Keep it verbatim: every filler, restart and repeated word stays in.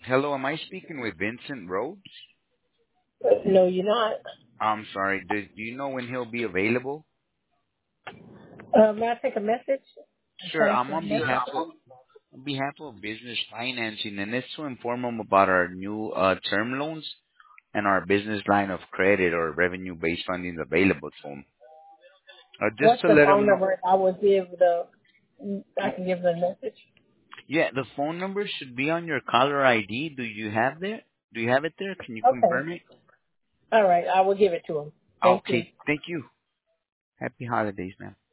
Hello, am I speaking with Vincent Rhodes? No, you're not. I'm sorry. Do, do you know when he'll be available? Uh, may I take a message? Sure. Pass I'm the on message. behalf of on behalf of business financing, and it's to inform him about our new uh, term loans and our business line of credit or revenue-based funding available to him. Uh, just What's to the let phone him know. number? I will give the. I can give the message. Yeah, the phone number should be on your caller I D. Do you have that? Do you have it there? Can you Okay. confirm it? All right. I will give it to him. Thank you. Okay. Thank you. Happy holidays, man.